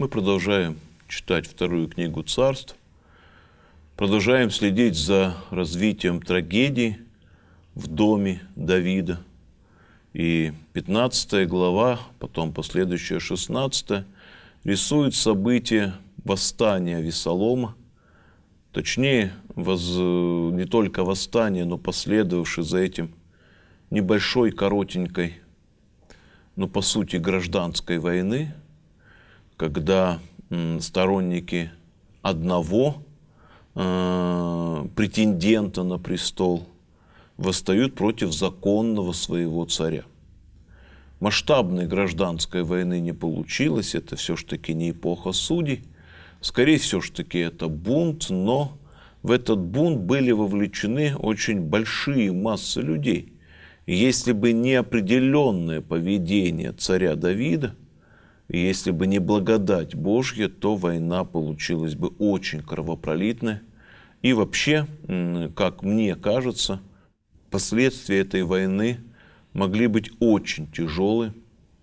Мы продолжаем читать вторую книгу Царств, продолжаем следить за развитием трагедии в доме Давида. И 15 глава, потом последующая 16, рисует события восстания Авессалома, точнее, не только восстание, но последовавшее за этим небольшой, коротенькой, но по сути гражданской войны, когда сторонники одного претендента на престол восстают против законного своего царя. Масштабной гражданской войны не получилось, это все-таки не эпоха судей, скорее все-таки это бунт, но в этот бунт были вовлечены очень большие массы людей. И если бы не определенное поведение царя Давида, и если бы не благодать Божья, то война получилась бы очень кровопролитная. И вообще, как мне кажется, последствия этой войны могли быть очень тяжелые.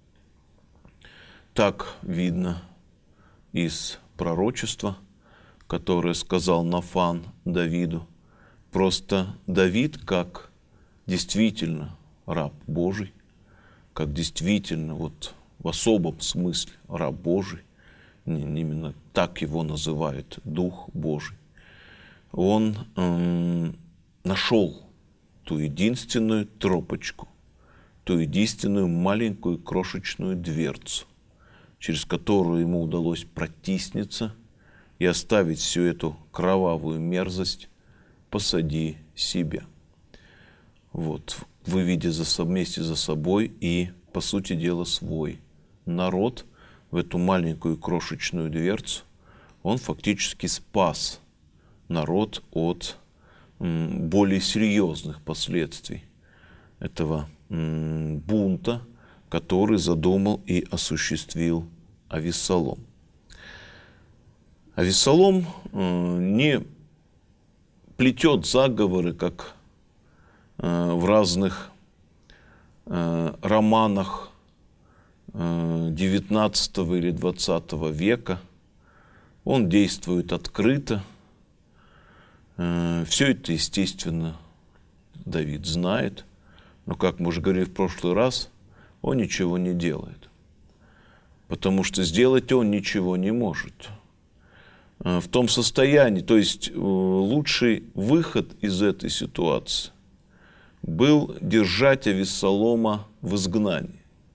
Так видно из пророчества, которое сказал Нафан Давиду. Просто Давид, как действительно раб Божий, как действительно в особом смысле раб Божий, именно так его называет Дух Божий, он нашел ту единственную тропочку, ту единственную маленькую крошечную дверцу, через которую ему удалось протиснуться и оставить всю эту кровавую мерзость позади себя. Выведя вместе за собой и, по сути дела, свой народ в эту маленькую крошечную дверцу, он фактически спас народ от более серьезных последствий этого бунта, который задумал и осуществил Авессалом. Авессалом не плетет заговоры, как в разных романах XIX или XX века. Он действует открыто. Все это, естественно, Давид знает. Но, как мы уже говорили в прошлый раз, он ничего не делает. Потому что сделать он ничего не может. В том состоянии, то есть лучший выход из этой ситуации был держать Авессалома в изгнании.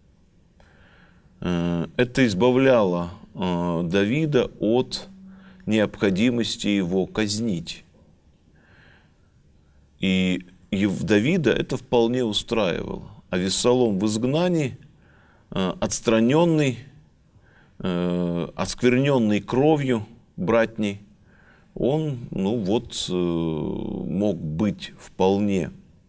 Это избавляло Давида от необходимости его казнить. И Давида это вполне устраивало. Авессалом в изгнании, отстраненный, оскверненный кровью братней, он мог быть вполне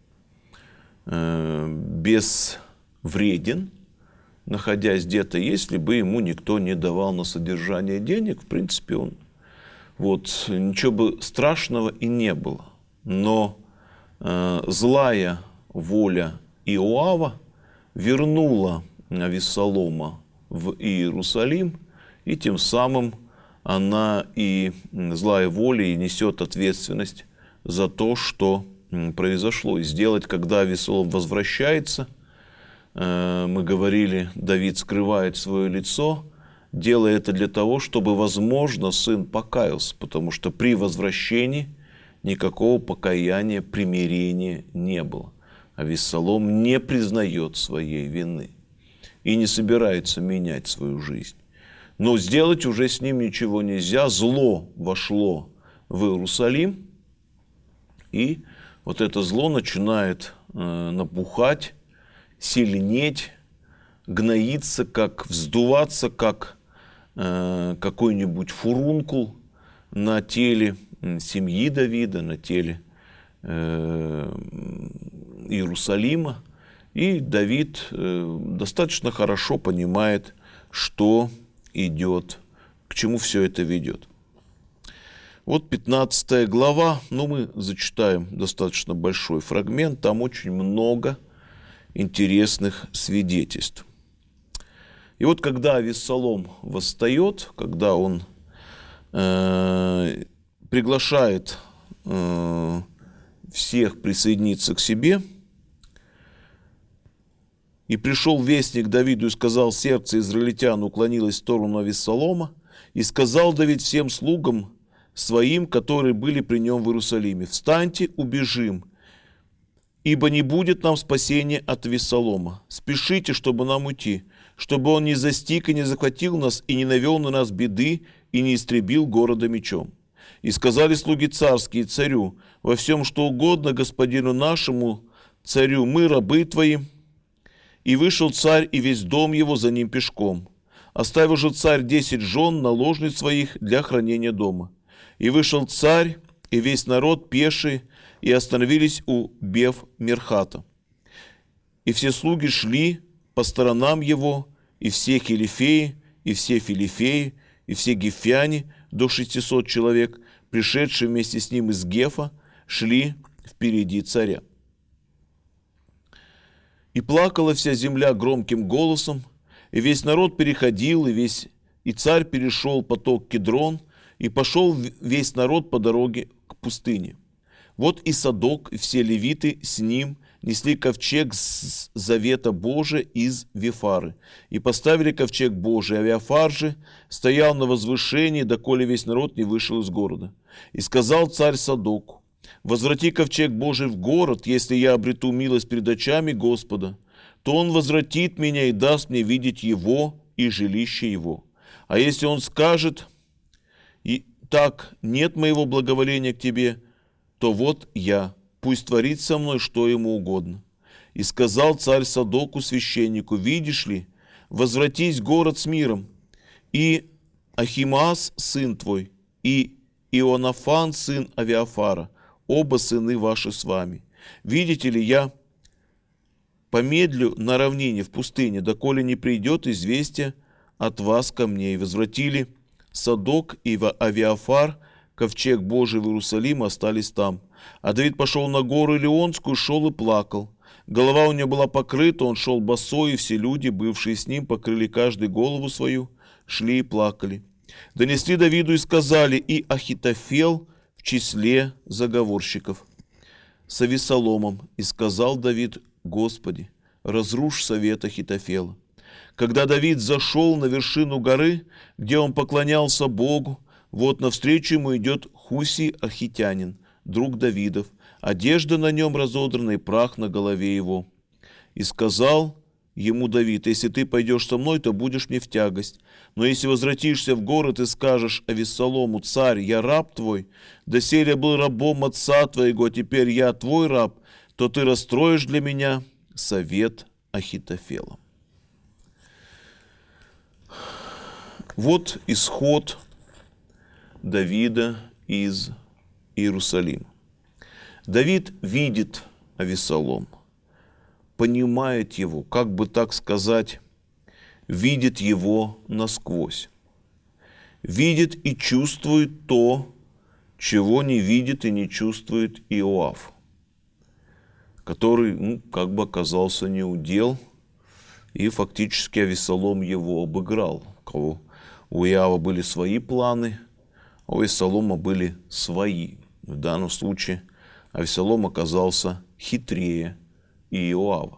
безвреден, находясь где-то, если бы ему никто не давал на содержание денег, в принципе, ничего бы страшного и не было. Но злая воля Иоава вернула Авессалома в Иерусалим, и тем самым она и злая воля и несет ответственность за то, что произошло. И сделать, когда Авессалом возвращается, мы говорили, Давид скрывает свое лицо, делая это для того, чтобы, возможно, сын покаялся, потому что при возвращении никакого покаяния, примирения не было. Авессалом не признает своей вины и не собирается менять свою жизнь. Но сделать уже с ним ничего нельзя. Зло вошло в Иерусалим, и это зло начинает набухать, сильнеть, гноиться, вздуваться, как какой-нибудь фурункул на теле семьи Давида, на теле Иерусалима. И Давид достаточно хорошо понимает, что идет, к чему все это ведет. 15 глава, мы зачитаем достаточно большой фрагмент, там очень много интересных свидетельств. И вот когда Авессалом восстает, когда он приглашает всех присоединиться к себе, и пришел вестник Давиду и сказал: сердце израильтян уклонилось в сторону Авессалома, и сказал Давид всем слугам своим, которые были при нем в Иерусалиме: встаньте, убежим, ибо не будет нам спасения от Авессалома. Спешите, чтобы нам уйти, чтобы он не застиг и не захватил нас, и не навел на нас беды, и не истребил города мечом. И сказали слуги царские царю: во всем, что угодно господину нашему царю, мы рабы твои. И вышел царь и весь дом его за ним пешком. Оставил же царь 10 жен, наложниц своих для хранения дома. И вышел царь и весь народ пеший, и остановились у Бев-Мерхата. И все слуги шли по сторонам его, и все хилифеи, и все филифеи, и все гефяне, до 600 человек, пришедшие вместе с ним из Гефа, шли впереди царя. И плакала вся земля громким голосом, и весь народ переходил, и царь перешел поток Кедрон, и пошел весь народ по дороге к пустыне. Вот и Садок, и все левиты с ним несли ковчег завета Божия из Вифары, и поставили ковчег Божий, а Виафар же стоял на возвышении, доколе весь народ не вышел из города. И сказал царь Садоку: возврати ковчег Божий в город, если я обрету милость перед очами Господа, то он возвратит меня и даст мне видеть его и жилище его. А если он скажет: и так нет моего благоволения к тебе, то вот я, пусть творит со мной что ему угодно. И сказал царь Садоку священнику: видишь ли, возвратись в город с миром, и Ахимаас сын твой, и Ионафан сын Авиафара, оба сыны ваши с вами. Видите ли, я помедлю на равнине в пустыне, доколе не придет известие от вас ко мне. И возвратили Садок и Авиафар ковчег Божий в Иерусалим, остались там. А Давид пошел на гору Илионскую, шел и плакал. Голова у него была покрыта, он шел босой, и все люди, бывшие с ним, покрыли каждый голову свою, шли и плакали. Донесли Давиду и сказали: и Ахитофел в числе заговорщиков с Авессаломом. И сказал Давид: Господи, разрушь совет Ахитофела. Когда Давид зашел на вершину горы, где он поклонялся Богу, вот навстречу ему идет Хусий архитянин, друг Давидов, одежда на нем разодрана и прах на голове его. И сказал ему Давид: если ты пойдешь со мной, то будешь мне в тягость. Но если возвратишься в город и скажешь Авессалому: царь, я раб твой, доселе был рабом отца твоего, а теперь я твой раб, то ты расстроишь для меня совет Ахитофела. Вот исход Давида из Иерусалима. Давид видит Авессалома, понимает его, как бы так сказать, видит его насквозь. Видит и чувствует то, чего не видит и не чувствует Иоав, который, как бы оказался неудел, и фактически Авессалом его обыграл. У Иоава были свои планы, а у Авессалома были свои. В данном случае Авессалом оказался хитрее Иоава.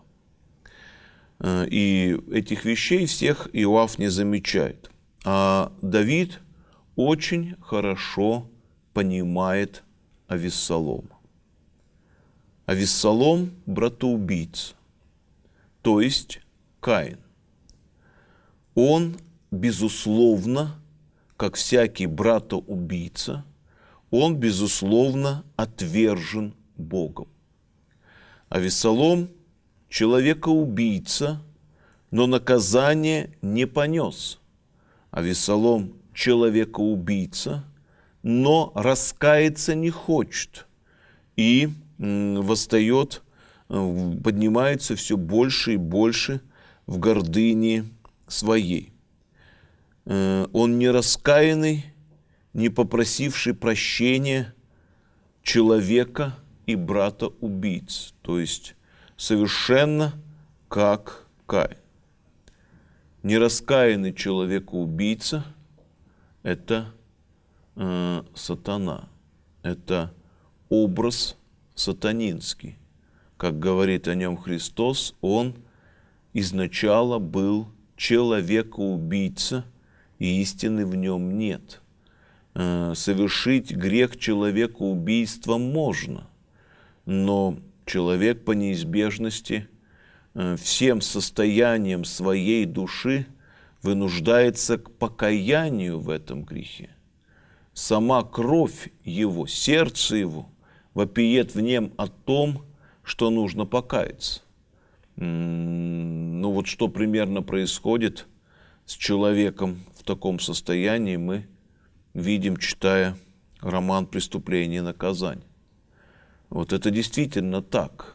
И этих вещей всех Иоав не замечает. А Давид очень хорошо понимает Авессалома. Авессалом – братоубийца, то есть Каин. Он, безусловно, как всякий братоубийца, он, безусловно, отвержен Богом. Авессалом – человека-убийца, но наказание не понес. Авессалом – человека-убийца, но раскаяться не хочет и восстает, поднимается все больше и больше в гордыне своей. Он не раскаянный, не попросивший прощения человека и брата-убийц, то есть совершенно как Каин. нераскаянный человек-убийца – это сатана, это образ сатанинский. Как говорит о нем Христос, он изначально был человека-убийца, и истины в нем нет. Совершить грех человека-убийства можно, но человек по неизбежности всем состоянием своей души вынуждается к покаянию в этом грехе. Сама кровь его, сердце его вопиет в нем о том, что нужно покаяться. Ну вот что примерно происходит с человеком в таком состоянии, мы видим, читая роман «Преступление и наказание». Вот это действительно так.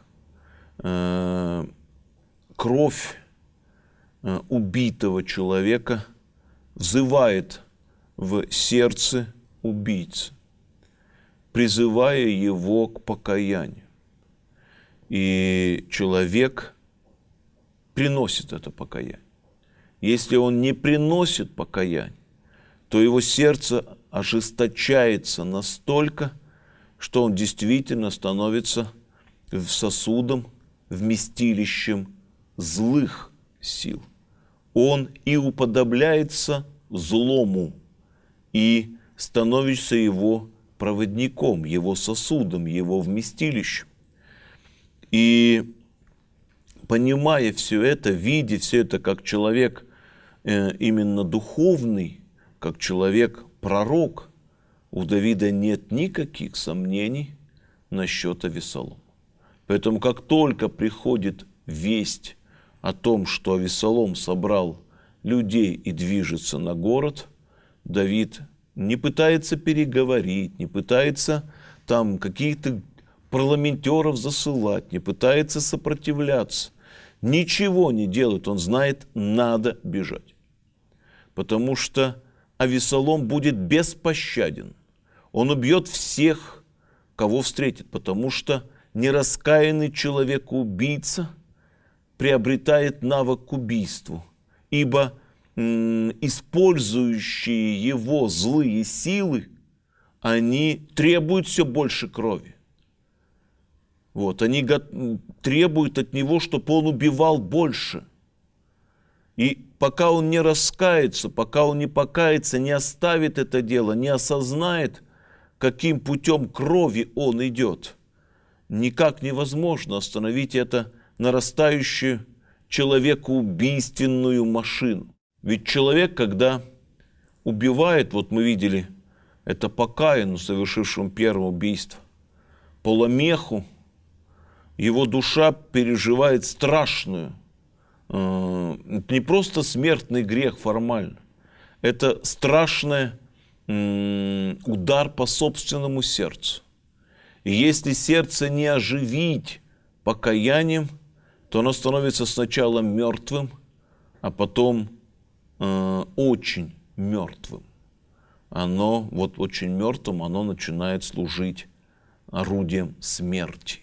Кровь убитого человека взывает в сердце убийцы, призывая его к покаянию. И человек приносит это покаяние. Если он не приносит покаяние, то его сердце ожесточается настолько, что он действительно становится сосудом, вместилищем злых сил. Он и уподобляется злому, и становится его проводником, его сосудом, его вместилищем. И понимая все это, видя все это как человек именно духовный, как человек-пророк, у Давида нет никаких сомнений насчет Авессалома. Поэтому как только приходит весть о том, что Авессалом собрал людей и движется на город, Давид не пытается переговорить, не пытается там каких-то парламентеров засылать, не пытается сопротивляться. Ничего не делает, он знает, надо бежать. Потому что Авессалом будет беспощаден. Он убьет всех, кого встретит, потому что нераскаянный человек-убийца приобретает навык к убийству, ибо использующие его злые силы, они требуют все больше крови. Вот, они требуют от него, чтобы он убивал больше. И пока он не раскается, пока он не покается, не оставит это дело, не осознает, каким путем крови он идет, никак невозможно остановить это нарастающую человекоубийственную машину. Ведь человек, когда убивает, вот мы видели это по Каину, совершившему первое убийство, по Ламеху, его душа переживает страшную, не просто смертный грех формально, это страшный удар по собственному сердцу. И если сердце не оживить покаянием, то оно становится сначала мертвым, а потом очень мертвым. Оно, вот очень мертвым, оно начинает служить орудием смерти.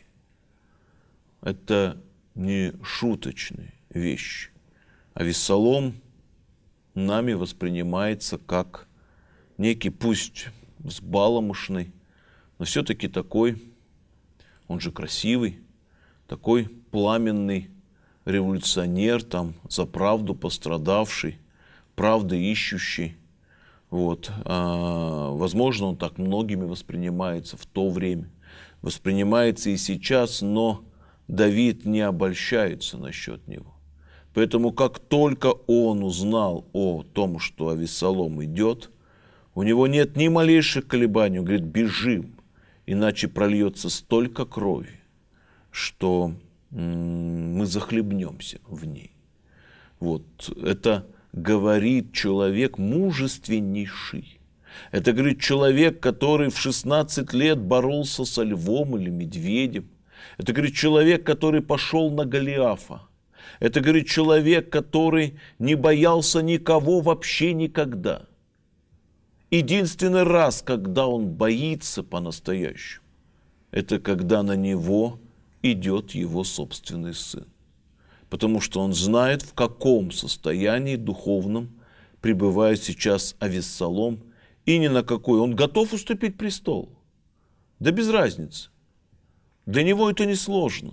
Это не шуточные вещи. Авессалом нами воспринимается как некий, пусть взбаламошный, но все-таки такой, он же красивый, такой пламенный революционер, там, за правду пострадавший, правды ищущий. Вот. Возможно, он так многими воспринимается в то время, воспринимается и сейчас, но Давид не обольщается насчет него. Поэтому, как только он узнал о том, что Авессалом идет, у него нет ни малейших колебаний, он говорит: бежим, иначе прольется столько крови, что мы захлебнемся в ней. Вот это говорит человек мужественнейший. Это говорит человек, который в 16 лет боролся со львом или медведем. Это говорит человек, который пошел на Голиафа. Это говорит человек, который не боялся никого вообще никогда. Единственный раз, когда он боится по-настоящему, это когда на него идет его собственный сын. потому что он знает, в каком состоянии духовном пребывает сейчас Авессалом и ни на какой. Он готов уступить престол. Да без разницы. Для него это несложно.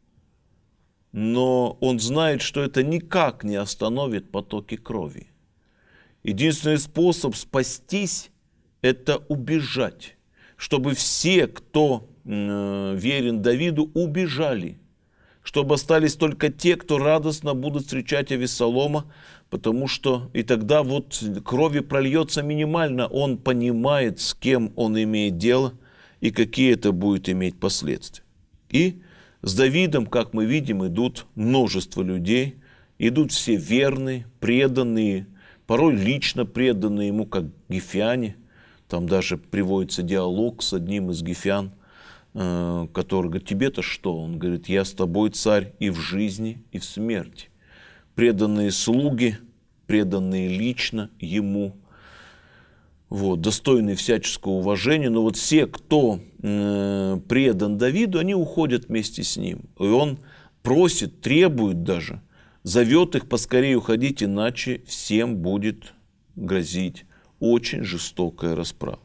Но он знает, что это никак не остановит потоки крови. Единственный способ спастись – это убежать, чтобы все, кто верен Давиду, убежали, чтобы остались только те, кто радостно будут встречать Авессалома, потому что и тогда вот крови прольется минимально, он понимает, с кем он имеет дело и какие это будет иметь последствия. И с Давидом, как мы видим, идут множество людей, идут все верные, преданные, порой лично преданные ему, как гефяне. Там даже приводится диалог с одним из гефян, который говорит: тебе-то что? Он говорит: я с тобой, царь, и в жизни, и в смерти. Преданные слуги, преданные лично ему, вот, достойные всяческого уважения. Но вот все, кто предан Давиду, они уходят вместе с ним. И он просит, требует даже, зовет их поскорее уходить, иначе всем будет грозить очень жестокая расправа.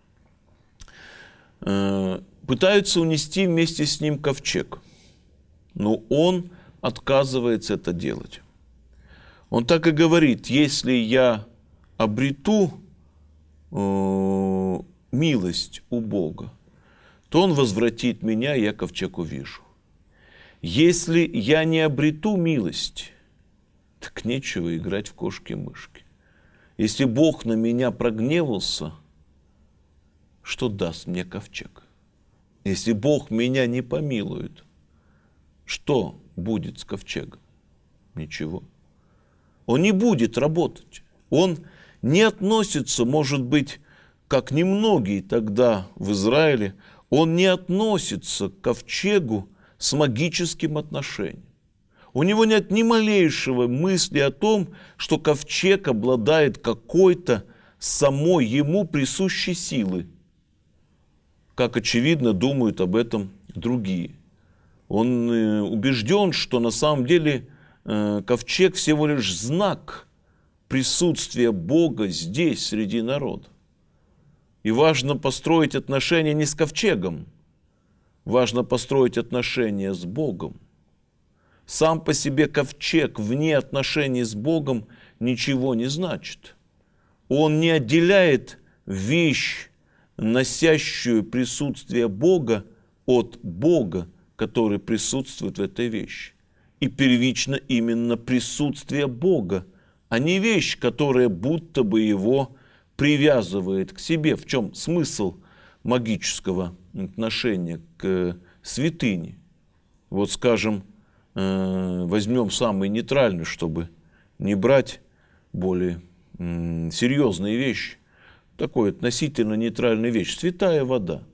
Пытаются унести вместе с ним ковчег, но он отказывается это делать. Он так и говорит: если я обрету милость у Бога, то Он возвратит меня, и я ковчег увижу. Если я не обрету милость, так нечего играть в кошки-мышки. Если Бог на меня прогневался, что даст мне ковчег? Если Бог меня не помилует, что будет с ковчегом? Ничего. Он не будет работать. Он не относится, может быть, как немногие тогда в Израиле, он не относится к ковчегу с магическим отношением. У него нет ни малейшего мысли о том, что ковчег обладает какой-то самой ему присущей силой, как, очевидно, думают об этом другие. Он убежден, что на самом деле ковчег всего лишь знак присутствия Бога здесь, среди народа. И важно построить отношения не с ковчегом, важно построить отношения с Богом. Сам по себе ковчег вне отношений с Богом ничего не значит. Он не отделяет вещь, носящую присутствие Бога, от Бога, который присутствует в этой вещи. И первично именно присутствие Бога, а не вещь, которая будто бы его привязывает к себе. В чем смысл магического отношения к святыне? Вот, скажем, возьмем самый нейтральный, чтобы не брать более серьезные вещи. Такой относительно нейтральная вещь. Святая вода.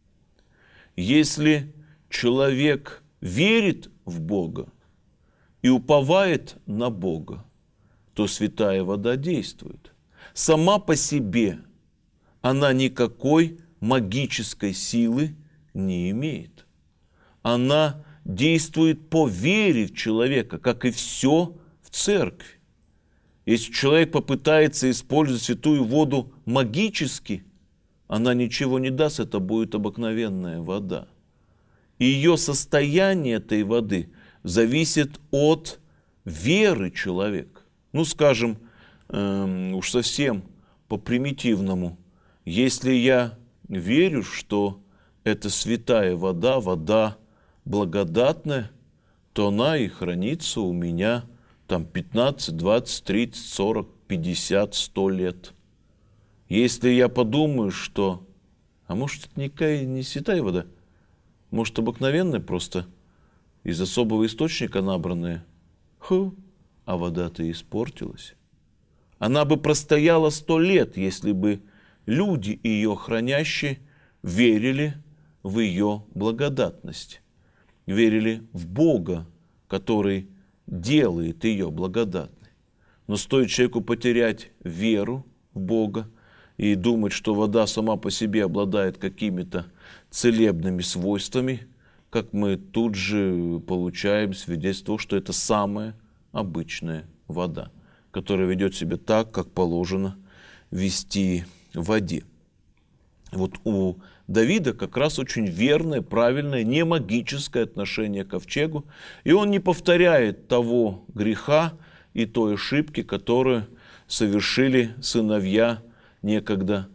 Если человек верит в Бога и уповает на Бога, то святая вода действует. Сама по себе она никакой магической силы не имеет. Она действует по вере в человека, как и все в церкви. Если человек попытается использовать святую воду магически, она ничего не даст, это будет обыкновенная вода. И ее состояние этой воды зависит от веры человека. Ну, скажем, уж совсем по-примитивному, если я верю, что это святая вода, вода благодатная, то она и хранится у меня там 15, 20, 30, 40, 50, 100 лет. Если я подумаю, что, а может, это никакая не святая вода, может, обыкновенная просто, из особого источника набранная, а вода-то испортилась. Она бы простояла 100 лет, если бы люди, ее хранящие, верили в ее благодатность, верили в Бога, который делает ее благодатной. Но стоит человеку потерять веру в Бога и думать, что вода сама по себе обладает какими-то целебными свойствами, как мы тут же получаем свидетельство, что это самая обычная вода, которая ведет себя так, как положено вести в воде. Вот у Давида как раз очень верное, правильное, не магическое отношение к ковчегу, и он не повторяет того греха и той ошибки, которую совершили сыновья некогда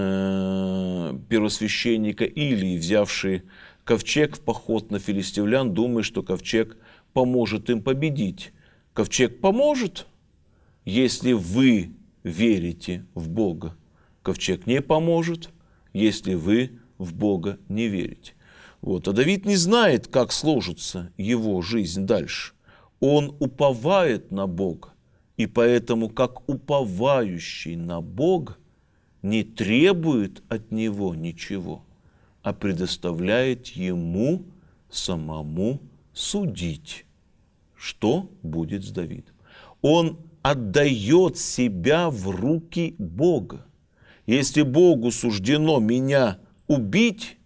первосвященника Илии, взявшие ковчег в поход на филистимлян, думая, что ковчег поможет им победить. Ковчег поможет, если вы верите в Бога. Ковчег не поможет, если вы в Бога не верите. Вот. А Давид не знает, как сложится его жизнь дальше. Он уповает на Бога, и поэтому, как уповающий на Бога, не требует от него ничего, а предоставляет ему самому судить, что будет с Давидом. Он отдает себя в руки Бога. Если Богу суждено меня убить,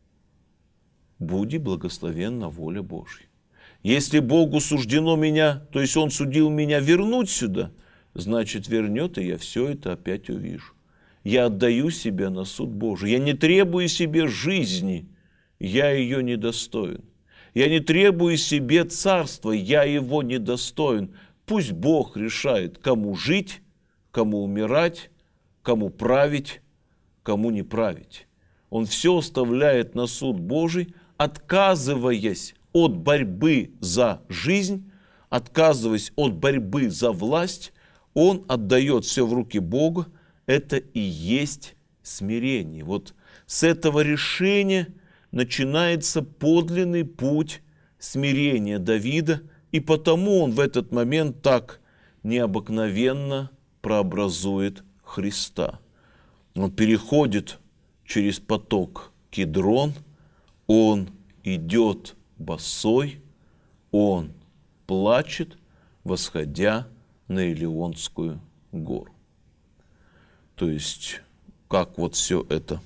буди благословенна воля Божья. Если Богу суждено меня, то есть Он судил меня вернуть сюда, значит вернет, и я все это опять увижу. Я отдаю себя на суд Божий. Я не требую себе жизни, я ее недостоин. Я не требую себе царства, я его недостоин. Пусть Бог решает, кому жить, кому умирать, кому править, кому не править. Он все оставляет на суд Божий, отказываясь от борьбы за жизнь, отказываясь от борьбы за власть, он отдает все в руки Бога. Это и есть смирение. Вот с этого решения начинается подлинный путь смирения Давида, и потому он в этот момент так необыкновенно прообразует Христа. Он переходит через поток Кидрон, он идет босой, он плачет, восходя на Илионскую гору. То есть, как вот все это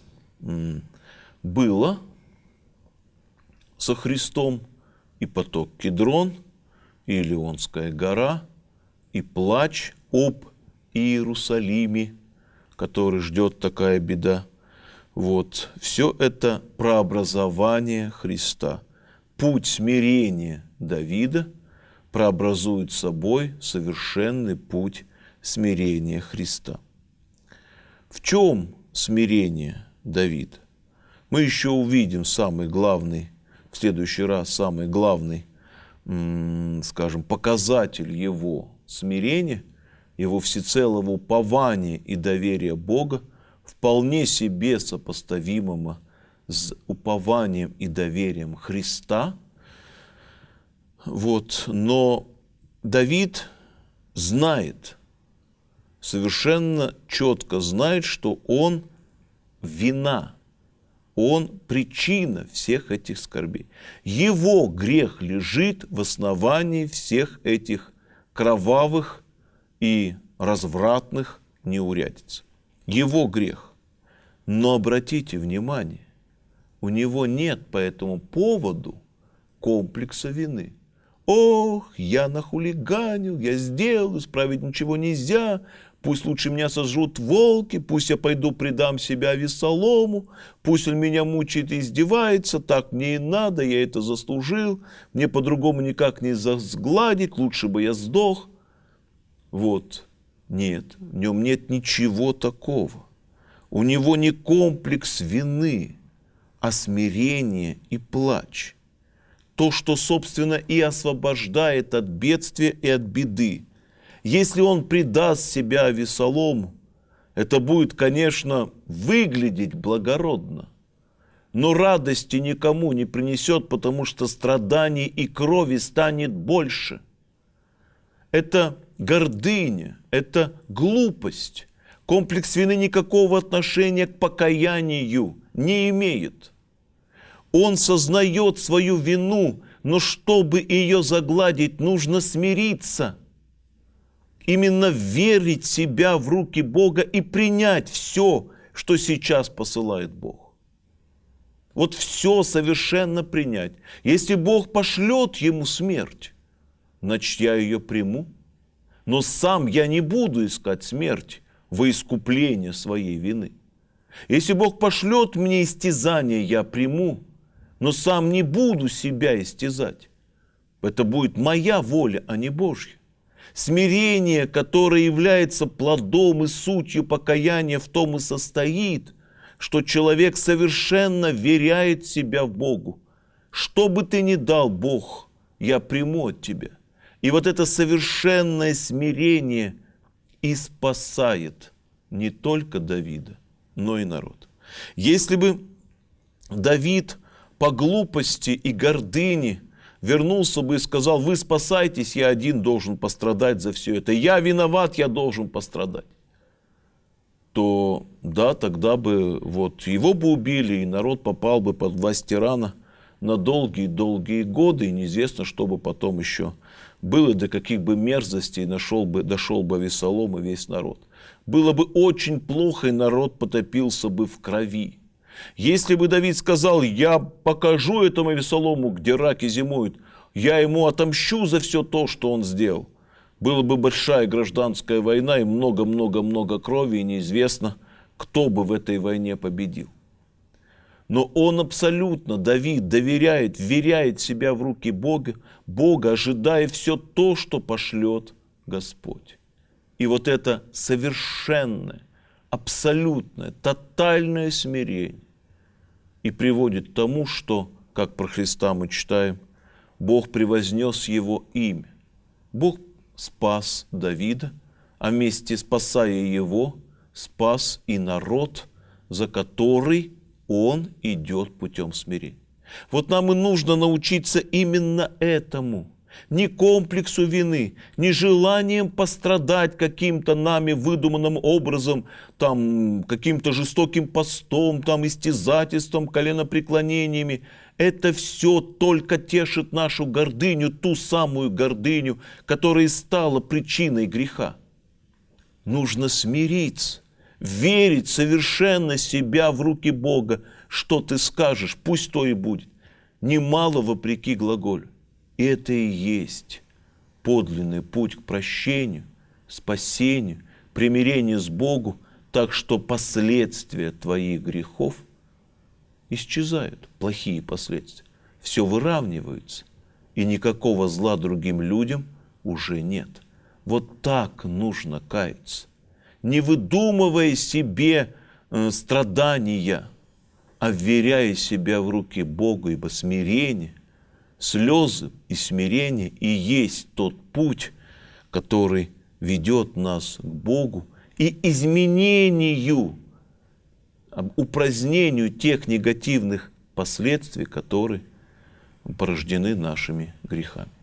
было со Христом, и поток Кидрон, и Илионская гора, и плач об Иерусалиме, который ждет такая беда. Вот, все это прообразование Христа. Путь смирения Давида прообразует собой совершенный путь смирения Христа. В чем смирение Давида? Мы еще увидим самый главный, в следующий раз самый главный, скажем, показатель его смирения, его всецелого упования и доверия Бога, вполне себе сопоставимого с упованием и доверием Христа. Вот. Но Давид знает, совершенно четко знает, что он вина, он причина всех этих скорбей. Его грех лежит в основании всех этих кровавых и развратных неурядиц. Его грех. Но обратите внимание, у него нет по этому поводу комплекса вины. Ох, я нахулиганил, я сделал, исправить ничего нельзя, пусть лучше меня сожрут волки, пусть я пойду предам себя Авессалому, пусть он меня мучает и издевается, так мне и надо, я это заслужил, мне по-другому никак не сгладить, лучше бы я сдох. Вот, нет, в нем нет ничего такого. У него не комплекс вины, а смирение и плач. То, что, собственно, и освобождает от бедствия и от беды. Если он предаст себя Авессалому, это будет, конечно, выглядеть благородно, но радости никому не принесет, потому что страданий и крови станет больше. Это гордыня, это глупость. Комплекс вины никакого отношения к покаянию не имеет. Он сознает свою вину, но чтобы ее загладить, нужно смириться. Именно верить себя в руки Бога и принять все, что сейчас посылает Бог. Вот все совершенно принять. Если Бог пошлет ему смерть, значит, я ее приму. Но сам я не буду искать смерть во искупление своей вины. Если Бог пошлет мне истязание, я приму, но сам не буду себя истязать. Это будет моя воля, а не Божья. Смирение, которое является плодом и сутью покаяния, в том и состоит, что человек совершенно веряет себя в Богу. Что бы ты ни дал, Бог, я приму от тебя. И вот это совершенное смирение и спасает не только Давида, но и народ. Если бы Давид по глупости и гордыне вернулся бы и сказал: вы спасайтесь, я один должен пострадать за все это, я виноват, я должен пострадать, то да, тогда бы вот его бы убили, и народ попал бы под власть тирана на долгие-долгие годы, и неизвестно, что бы потом еще было, до каких бы мерзостей дошел бы Авессалом и весь народ. Было бы очень плохо, и народ потопился бы в крови. Если бы Давид сказал: я покажу этому Авессалому, где раки зимуют, я ему отомщу за все то, что он сделал, была бы большая гражданская война и много-много-много крови, и неизвестно, кто бы в этой войне победил. Но он абсолютно, Давид, доверяет, вверяет себя в руки Бога, ожидая все то, что пошлет Господь. И вот это совершенное, абсолютное, тотальное смирение и приводит к тому, что, как про Христа мы читаем, Бог превознес его имя. Бог спас Давида, а вместе спасая его, спас и народ, за который он идет путем смирения. Вот нам и нужно научиться именно этому. Не комплексу вины, не желанием пострадать каким-то нами выдуманным образом, там, каким-то жестоким постом, там, истязательством, коленопреклонениями. Это все только тешит нашу гордыню, ту самую гордыню, которая и стала причиной греха. Нужно смириться, верить совершенно себя в руки Бога. Что ты скажешь, пусть то и будет. Немало вопреки глаголю. И это и есть подлинный путь к прощению, спасению, примирению с Богом, так что последствия твоих грехов исчезают, плохие последствия. Все выравнивается, и никакого зла другим людям уже нет. Вот так нужно каяться, не выдумывая себе страдания, а вверяя себя в руки Бога, ибо смирение, слезы и смирение и есть тот путь, который ведет нас к Богу и изменению, упразднению тех негативных последствий, которые порождены нашими грехами.